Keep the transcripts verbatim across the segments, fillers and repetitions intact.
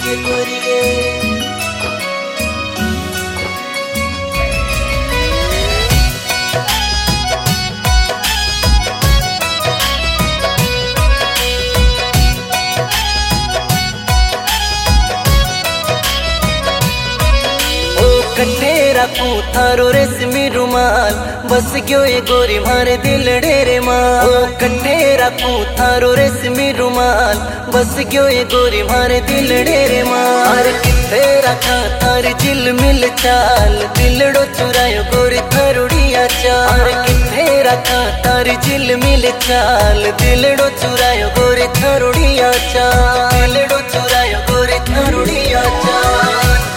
कट्ठे रखूं थारो रेशमी रुमाल, बस क्यों ये गोरी मारे दिल डेरे माल। कट्ठे रखूं थारो रेशमी रुमाल, बस क्यों ये गोरी मारे दिल डेरे माल। किथे रखा थारी जिल मिल चाल, दिलड़ो चुरायो गोरी थारुड़िया चाल। किथे रखा थारी जिल मिल चाल, दिलड़ो चुरायो गोरी थारुड़िया चाल। दिलड़ो चुरायो गोरी थारुड़िया चाल।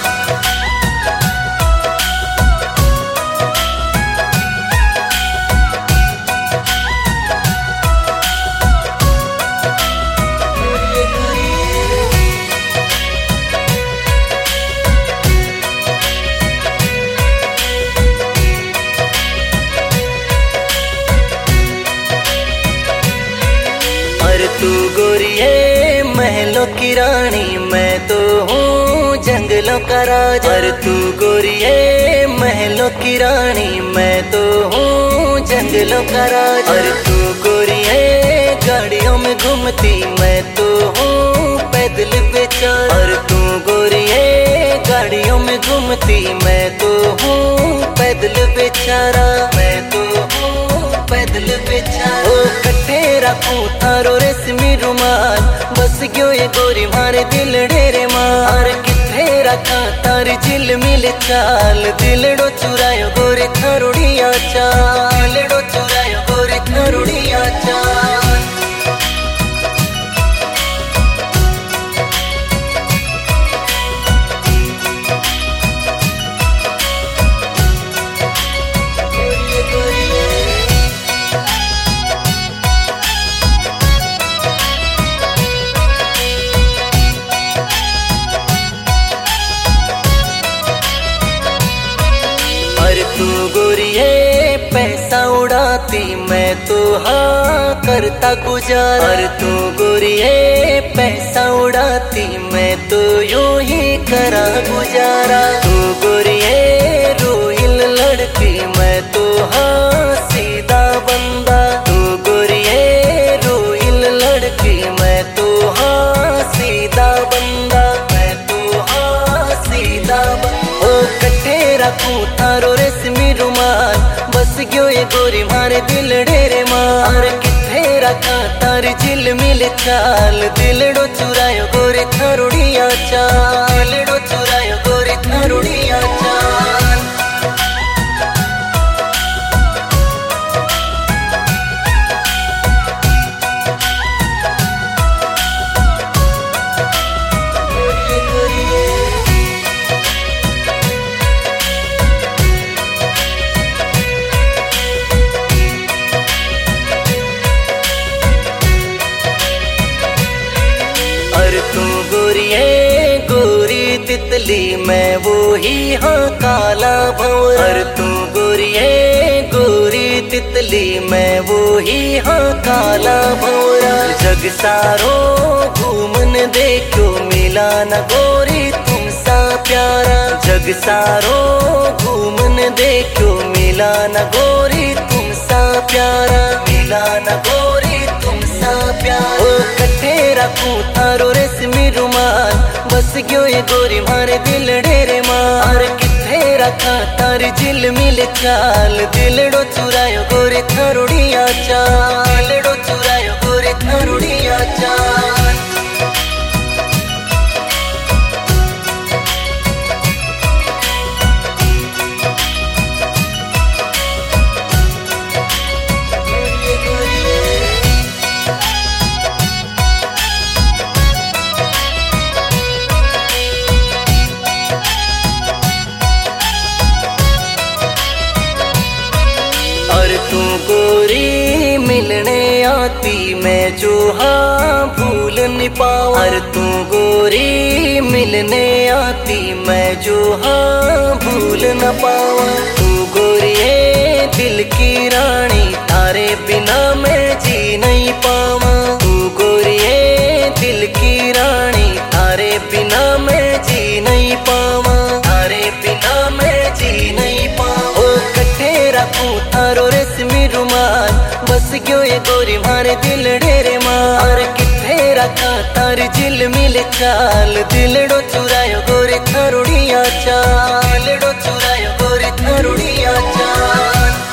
तू गोरी है महलों की रानी, मैं तो हूँ जंगलों का राजा। और तू गोरी है महलों की रानी, मैं तो हूँ जंगलों का राजा। और तू गोरी है गाड़ियों में घूमती, मैं तो हूँ पैदल बेचारा। और तू गोरी है गाड़ियों में घूमती, मैं तो हूँ पैदल बेचारा। मैं तो हूँ पैदल बेचारा। ओ कट्ठे रखूं थारो रेशमी रुमाल, बस क्यों ये गोरी मारे दिल डेरे मार। किथे रखा तारी जिल मिल चाल, दिलड़ो चुरायो गोरी थारुड़िया चाल। दिलड़ो चुरायो गोरी थारुड़िया चाल। तू गोरी है पैसा उड़ाती, मैं तो हाँ करता गुजारा। और तू गोरी है पैसा उड़ाती, मैं तो यूं ही करा गुजारा। तू गोरी है रोहिल लड़की, मैं तो हाँ सीधा बंदा। तू गोरी है रोहिल लड़की, मैं तो हाँ सीधा बंदा। मैं तो हाँ सीधा बंदा। ओ कट्ठे रखूं थारो रेशमी रुमाल, बस क्यों ये गोरी मारे दिल डेरे मार। किथे रखा तारी जिल मिल चाल, दिलड़ो चुरायो गोरी थारुड़िया चाल। दिलड़ो चुरायो गोरी थारुड़िया चाल। और तू गोरी है गोरी तितली, मैं वो ही हाँ काला भंवर। और तू गोरी है गोरी तितली, मैं वो ही हाँ काला भंवर। जग सारो घूमन देखो, मिला न गोरी तुम सा प्यारा। जग सारो घूमन देखो, मिला न गोरी तुम सा प्यारा। मिला न गोरी तुम सा प्यारा। ओ कट्ठे रखूं थारो रेशमी रुमाल, बस क्यों ये गोरी मारे दिल डेरे मार। किथे रखा तारी जिल मिल चाल, दिलड़ो चुरायो गोरी थारुड़िया चाल। दिलड़ो चुरायो गोरी थारुड़िया चाल। और तू गोरी मिलने आती, मैं जो हाँ भूल नहीं पाऊं। और तू गोरी मिलने आती, मैं जो हाँ भूल न पाऊं। तू गोरी है दिल की रानी, तारे बिना मैं जी नहीं पाऊं। तू गोरी है दिल की रानी, तारे बिना मैं गोरी मारे दिल डेरे मार किथे रखा तार जिल मिले चाल दिलड़ो चुरायो गोरी थरुड़िया चाल दिलड़ो चुरायो गोरी थरुड़िया चाल।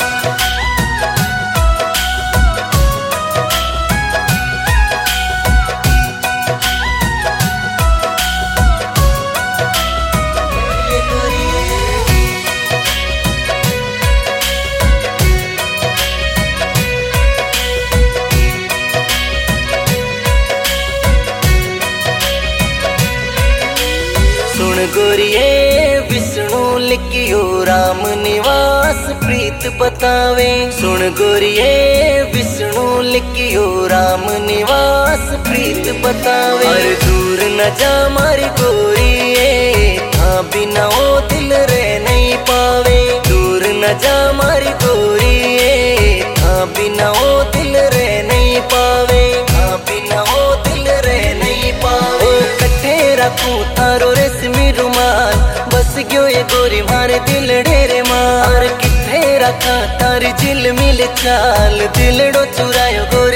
सुन गोरिये विष्णु लिखियो राम निवास प्रीत बतावे सुन गोरिये विष्णु लिखियो राम निवास प्रीत बतावे और दूर न जा मारी गोरिये था बिना ओ दिल रे नहीं पावे दूर न जा मारी गोरिये था बिना ओ दिल रे नहीं पावे था बिना ओ दिल रे नहीं पावे कट्ठे रखूं थारो रेशमी रुमाल बस गयो ये गोरी मारे दिल ढेरे मार किथे रखा तारी जिल मिल चाल दिलड़ो चुरायो गोरी